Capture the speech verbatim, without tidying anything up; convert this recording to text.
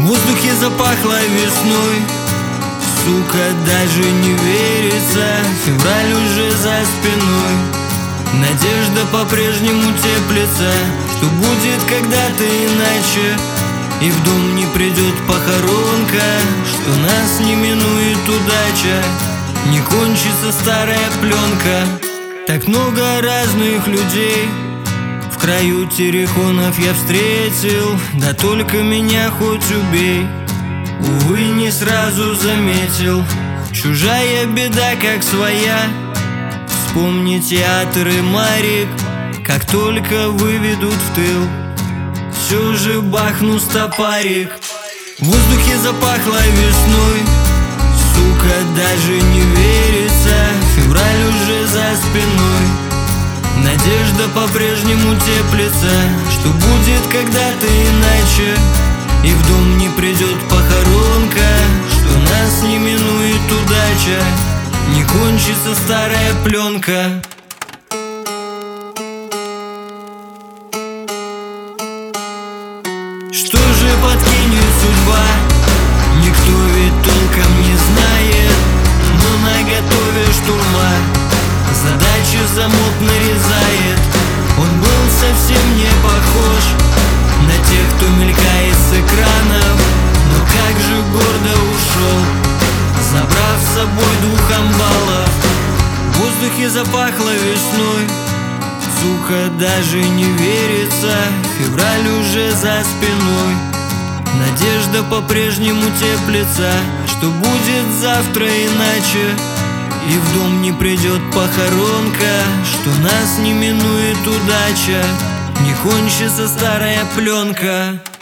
воздухе запахло весной. Сука, даже не верится, февраль уже за спиной. Надежда по-прежнему теплится, что будет когда-то иначе. И в дом не придет похоронка, что нас не минует удача, не кончится старая пленка. Так много разных людей в краю террихонов я встретил, да только меня хоть убей. Увы, не сразу заметил, чужая беда как своя. Вспомни театр и Марик, как только выведут в тыл, все же бахну стопарик. В воздухе запахло весной. Сука, даже не верится, февраль уже за спиной. Надежда по-прежнему теплится, что будет когда-то иначе. И в дом не придет похоронка, что нас не минует удача, не кончится старая пленка. Что же подкинет судьба, никто ведь толком не знает, но наготове штурма, задача замок нарезает. Он был совсем не похож на тех, кто мелькает с экранов, но как же гордо ушел, забрав с собой двух амбалов. В воздухе запахло весной. Сука, даже не верится, февраль уже за спиной. Надежда по-прежнему теплится, что будет завтра иначе. И в дом не придет похоронка, что нас не минует удача, не кончится старая пленка.